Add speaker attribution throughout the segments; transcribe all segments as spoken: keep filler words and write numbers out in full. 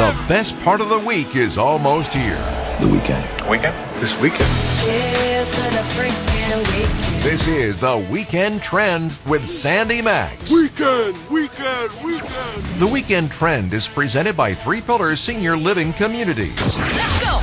Speaker 1: The best part of the week is almost here.
Speaker 2: The weekend.
Speaker 3: Weekend? This weekend.
Speaker 1: This is the Weekend Trend with Sandy Max.
Speaker 4: Weekend, weekend, weekend.
Speaker 1: The Weekend Trend is presented by Three Pillars Senior Living Communities.
Speaker 5: Let's go.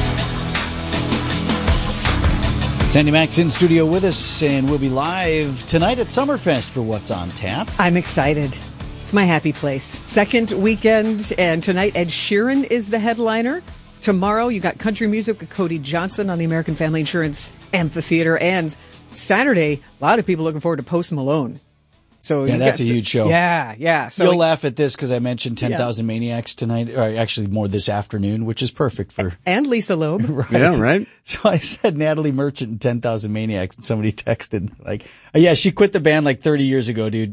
Speaker 6: Sandy Max in studio with us, and we'll be live tonight at Summerfest for What's on Tap.
Speaker 7: I'm excited. It's my happy place. Second weekend, and tonight Ed Sheeran is the headliner. Tomorrow you got country music with Cody Johnson on the American Family Insurance Amphitheater, and Saturday, a lot of people looking forward to Post Malone. So
Speaker 6: yeah, that's a huge show.
Speaker 7: Yeah, yeah. So
Speaker 6: you'll laugh at this because I mentioned ten thousand yeah. Maniacs tonight, or actually more this afternoon, which is perfect for...
Speaker 7: And Lisa Loeb.
Speaker 6: Right.
Speaker 4: Yeah, right.
Speaker 6: So I said Natalie Merchant and ten thousand Maniacs, and somebody texted, like, oh, yeah, she quit the band like thirty years ago, dude.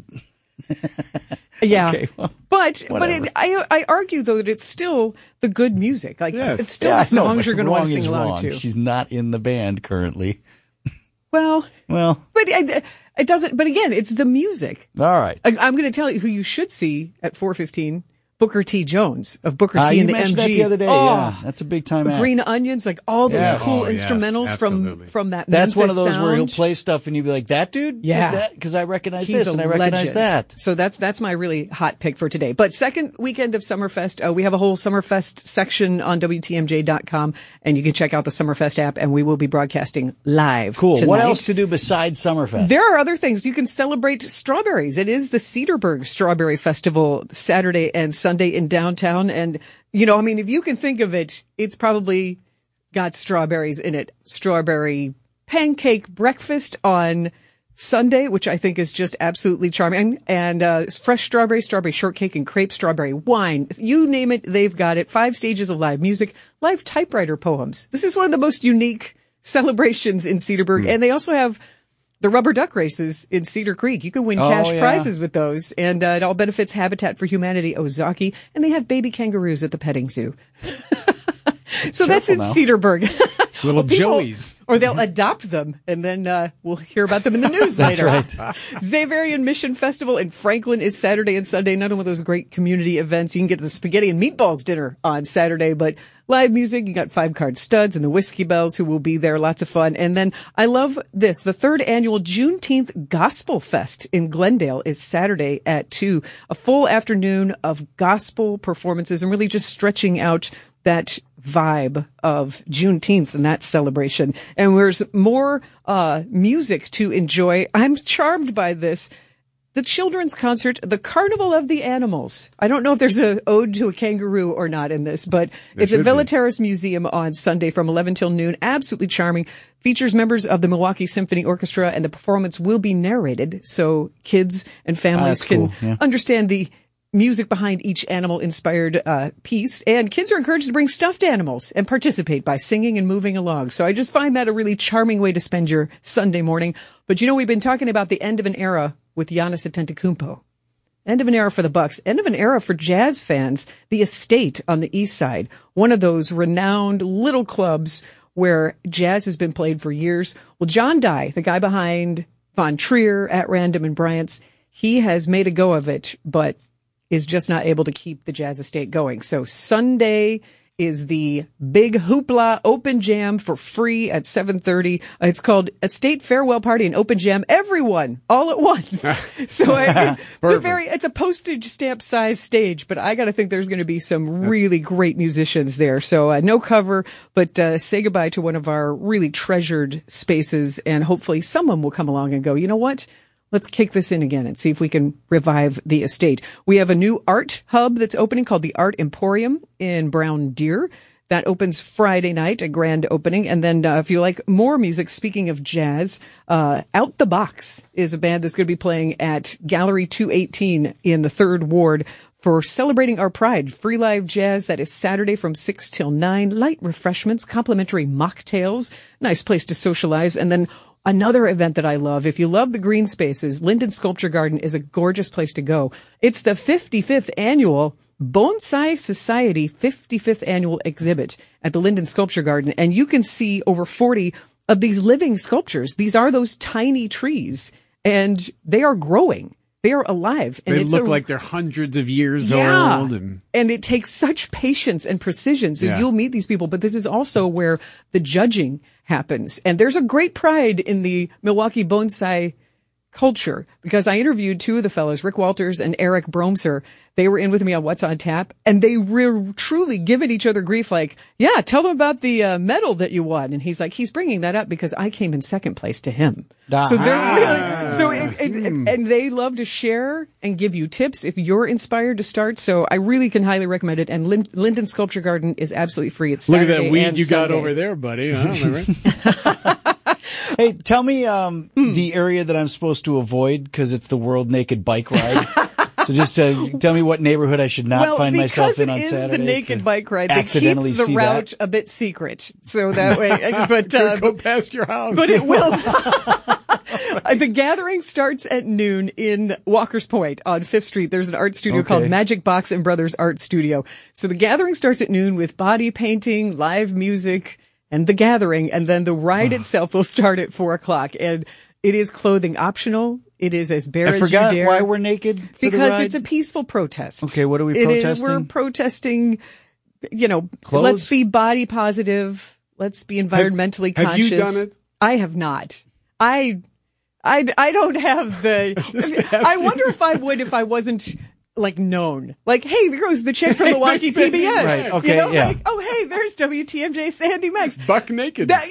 Speaker 7: Yeah.
Speaker 6: Okay, well,
Speaker 7: but
Speaker 6: whatever.
Speaker 7: but it, I I argue, though, that it's still the good music. Like,
Speaker 6: yes.
Speaker 7: it's still
Speaker 6: yeah,
Speaker 7: the songs
Speaker 6: know,
Speaker 7: you're going to want to sing along
Speaker 6: wrong.
Speaker 7: to.
Speaker 6: She's not in the band currently.
Speaker 7: Well,
Speaker 6: well,
Speaker 7: but it, it doesn't. But again, it's the music.
Speaker 6: All right.
Speaker 7: I, I'm going to tell you who you should see at four fifteen. Booker T. Jones of Booker T.
Speaker 6: Uh,
Speaker 7: and the
Speaker 6: you
Speaker 7: M Gs.
Speaker 6: That the other day.
Speaker 7: Oh,
Speaker 6: yeah, that's a big time act.
Speaker 7: Green Onions, like all those
Speaker 6: Yes.
Speaker 7: cool
Speaker 4: Oh, yes,
Speaker 7: instrumentals from
Speaker 4: absolutely.
Speaker 7: from that.
Speaker 6: That's
Speaker 7: Memphis
Speaker 6: one of those
Speaker 7: sound.
Speaker 6: where he'll play stuff and you'll be like, that dude?
Speaker 7: Yeah.
Speaker 6: Did that? Because I recognize
Speaker 7: He's
Speaker 6: this
Speaker 7: a
Speaker 6: and I recognize
Speaker 7: legend.
Speaker 6: that.
Speaker 7: So that's that's my really hot pick for today. But second weekend of Summerfest, uh, we have a whole Summerfest section on W T M J dot com, and you can check out the Summerfest app, and we will be broadcasting live.
Speaker 6: Cool.
Speaker 7: Tonight.
Speaker 6: What else to do besides Summerfest?
Speaker 7: There are other things. You can celebrate strawberries. It is the Cedarburg Strawberry Festival Saturday and Sunday in downtown. And, you know, I mean, if you can think of it, it's probably got strawberries in it. Strawberry pancake breakfast on Sunday, which I think is just absolutely charming. And uh fresh strawberry, strawberry shortcake and crepe, strawberry wine. You name it, they've got it. Five stages of live music, live typewriter poems. This is one of the most unique celebrations in Cedarburg. Mm. And they also have the rubber duck races in Cedar Creek. You can win
Speaker 6: oh,
Speaker 7: cash
Speaker 6: yeah.
Speaker 7: prizes with those. And uh, it all benefits Habitat for Humanity Ozaki. And they have baby kangaroos at the petting zoo. So that's in
Speaker 6: now.
Speaker 7: Cedarburg.
Speaker 4: Little
Speaker 7: People,
Speaker 4: Joeys.
Speaker 7: Or they'll adopt them, and then uh, we'll hear about them in the news
Speaker 6: That's
Speaker 7: later.
Speaker 6: right.
Speaker 7: Xaverian Mission Festival in Franklin is Saturday and Sunday. Another one of those great community events. You can get the spaghetti and meatballs dinner on Saturday, but live music. You got Five Card Studs and the Whiskey Bells who will be there. Lots of fun. And then I love this. The third annual Juneteenth Gospel Fest in Glendale is Saturday at two. A full afternoon of gospel performances and really just stretching out that vibe of Juneteenth and that celebration. And there's more uh music to enjoy. I'm charmed by this. The children's concert, the Carnival of the Animals. I don't know if there's a ode to a kangaroo or not in this, but
Speaker 4: There
Speaker 7: it's at
Speaker 4: should
Speaker 7: Villa
Speaker 4: be.
Speaker 7: Terrace Museum on Sunday from eleven till noon. Absolutely charming. Features members of the Milwaukee Symphony Orchestra, and the performance will be narrated so kids and families
Speaker 6: that's
Speaker 7: can
Speaker 6: cool, yeah.
Speaker 7: understand the music behind each animal-inspired uh piece. And kids are encouraged to bring stuffed animals and participate by singing and moving along. So I just find that a really charming way to spend your Sunday morning. But you know, we've been talking about the end of an era with Giannis Antetokounmpo. End of an era for the Bucks. End of an era for jazz fans. The Estate on the East Side, one of those renowned little clubs where jazz has been played for years. Well, John Dye, the guy behind Von Trier, At Random, and Bryant's, he has made a go of it, but is just not able to keep the Jazz Estate going. So Sunday is the big hoopla open jam for free at seven thirty. It's called Estate Farewell Party and Open Jam. Everyone all at once. So I, it's a very, it's a postage stamp size stage, but I got to think there's going to be some really great musicians there. So uh, no cover, but uh, say goodbye to one of our really treasured spaces, and hopefully someone will come along and go, you know what? Let's kick this in again and see if we can revive the estate. We have a new art hub that's opening called the Art Emporium in Brown Deer. That opens Friday night, a grand opening. And then uh, if you like more music, speaking of jazz, uh, Out the Box is a band that's going to be playing at Gallery two eighteen in the Third Ward for Celebrating Our Pride. Free live jazz. That is Saturday from six till nine. Light refreshments, complimentary mocktails. Nice place to socialize. And then another event that I love, if you love the green spaces, Linden Sculpture Garden is a gorgeous place to go. It's the fifty-fifth annual Bonsai Society fifty-fifth annual exhibit at the Linden Sculpture Garden. And you can see over forty of these living sculptures. These are those tiny trees, and they are growing. they are alive. And
Speaker 2: They
Speaker 7: it's
Speaker 2: look
Speaker 7: a,
Speaker 2: like they're hundreds of years
Speaker 7: yeah.
Speaker 2: old. And
Speaker 7: and it takes such patience and precision. So
Speaker 2: Yeah.
Speaker 7: you'll meet these people, but this is also where the judging happens. And there's a great pride in the Milwaukee bonsai culture, because I interviewed two of the fellows, Rick Walters and Eric Bromser. They were in with me on What's on Tap, and they were truly giving each other grief, like, yeah, tell them about the uh, medal that you won. And he's like, he's bringing that up because I came in second place to him.
Speaker 6: Ah.
Speaker 7: So they're really, so it, it, it- and they love to share and give you tips if you're inspired to start. So I really can highly recommend it. And Lin- Linden Sculpture Garden is absolutely free. It's
Speaker 2: look at
Speaker 7: Saturday
Speaker 2: that weed
Speaker 7: and
Speaker 2: you got
Speaker 7: Sunday.
Speaker 2: over there, buddy. Huh? Am I right?
Speaker 6: Hey, tell me um,
Speaker 7: Hmm.
Speaker 6: the area that I'm supposed to avoid because it's the World Naked Bike Ride. So just uh, tell me what neighborhood I should not
Speaker 7: well,
Speaker 6: find myself in on
Speaker 7: because it is
Speaker 6: Saturday.
Speaker 7: the naked
Speaker 6: to
Speaker 7: bike ride, they
Speaker 6: accidentally
Speaker 7: keep the
Speaker 6: see
Speaker 7: route
Speaker 6: that.
Speaker 7: a bit secret, so that way. But uh,
Speaker 2: Go past your house.
Speaker 7: but it will. The gathering starts at noon in Walker's Point on Fifth Street. There's an art studio
Speaker 6: Okay.
Speaker 7: called Magic Box and Brothers Art Studio. So the gathering starts at noon with body painting, live music, and the gathering, and then the ride itself will start at four o'clock. And it is clothing optional. It is as bare
Speaker 6: I
Speaker 7: as
Speaker 6: forgot
Speaker 7: you dare.
Speaker 6: why we're naked for the
Speaker 7: Because
Speaker 6: ride?
Speaker 7: it's a peaceful protest.
Speaker 6: Okay, what are we
Speaker 7: It is-
Speaker 6: protesting?
Speaker 7: we're protesting, you know,
Speaker 6: Clothes?
Speaker 7: let's be body positive. Let's be environmentally
Speaker 2: have
Speaker 7: conscious.
Speaker 2: you done it?
Speaker 7: I have not. I, I, I don't have the, I wonder if I would if I wasn't like known. Like, hey, there goes the chick from Milwaukee P B S.
Speaker 6: Right, okay,
Speaker 7: you know,
Speaker 6: yeah.
Speaker 7: like, oh, hey, there's W T M J Sandy Max.
Speaker 2: Buck naked.
Speaker 7: That-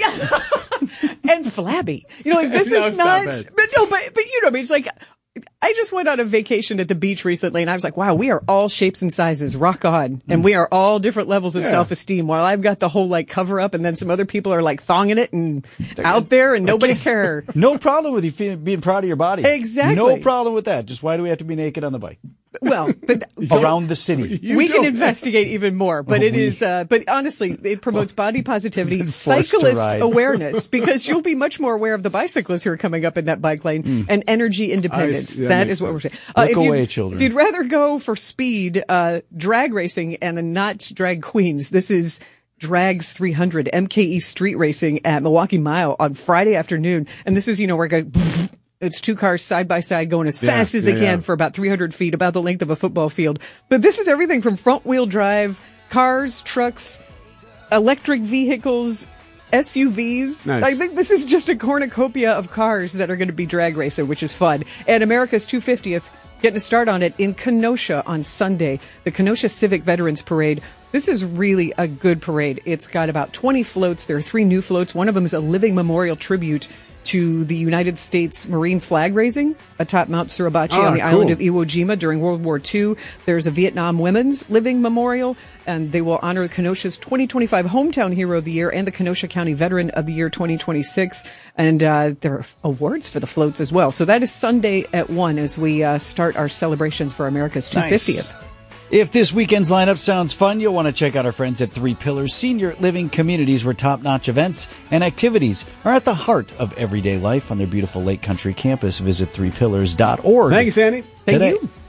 Speaker 7: and flabby. You know, like this
Speaker 2: No,
Speaker 7: is
Speaker 2: it's not
Speaker 7: not,
Speaker 2: bad.
Speaker 7: but no, but, but you know, what I mean, it's like, I just went on a vacation at the beach recently and I was like, wow, we are all shapes and sizes, rock on. And we are all different levels of
Speaker 2: Yeah.
Speaker 7: self-esteem, while I've got the whole like cover up and then some other people are like thonging it and out there and nobody cared.
Speaker 6: No problem with you feeling, being proud of your body.
Speaker 7: Exactly.
Speaker 6: No problem with that. Just why do we have to be naked on the bike?
Speaker 7: Well, but
Speaker 6: Around the city.
Speaker 2: You
Speaker 7: we can
Speaker 2: don't-
Speaker 7: investigate even more, but
Speaker 6: Oh,
Speaker 7: it
Speaker 6: we-
Speaker 7: is, uh, but honestly, it promotes body positivity,
Speaker 6: Been forced to
Speaker 7: cyclist
Speaker 6: ride.
Speaker 7: awareness, because you'll be much more aware of the bicyclists who are coming up in that bike lane, and energy independence.
Speaker 2: I- that
Speaker 7: that
Speaker 2: makes
Speaker 7: is what we're
Speaker 2: sense.
Speaker 7: saying. Uh,
Speaker 6: Look
Speaker 7: if you'd-
Speaker 6: away, children.
Speaker 7: If you'd rather go for speed, uh, drag racing and not drag queens, this is Drags three hundred, M K E street racing at Milwaukee Mile on Friday afternoon. And this is, you know, where it goes, it's two cars side by side going as
Speaker 2: Yeah,
Speaker 7: fast as they
Speaker 2: yeah,
Speaker 7: can
Speaker 2: yeah.
Speaker 7: for about three hundred feet, about the length of a football field. But this is everything from front wheel drive, cars, trucks, electric vehicles, S U Vs.
Speaker 2: Nice.
Speaker 7: I think this is just a cornucopia of cars that are going to be drag racing, which is fun. And America's two hundred fiftieth, getting a start on it in Kenosha on Sunday, the Kenosha Civic Veterans Parade. This is really a good parade. It's got about twenty floats. There are three new floats. One of them is a living memorial tribute to the United States Marine flag raising atop Mount Suribachi
Speaker 2: Ah,
Speaker 7: on the
Speaker 2: cool.
Speaker 7: island of Iwo Jima during World War Two. There's a Vietnam Women's Living Memorial, and they will honor Kenosha's twenty twenty-five Hometown Hero of the Year and the Kenosha County Veteran of the Year twenty twenty-six. And uh, there are awards for the floats as well. So that is Sunday at one as we uh, start our celebrations for America's two hundred fiftieth.
Speaker 6: Nice. If this weekend's lineup sounds fun, you'll want to check out our friends at Three Pillars Senior Living Communities, where top-notch events and activities are at the heart of everyday life on their beautiful Lake Country campus. Visit three pillars dot org.
Speaker 2: Thanks, Andy.
Speaker 7: Thank
Speaker 6: today.
Speaker 7: you.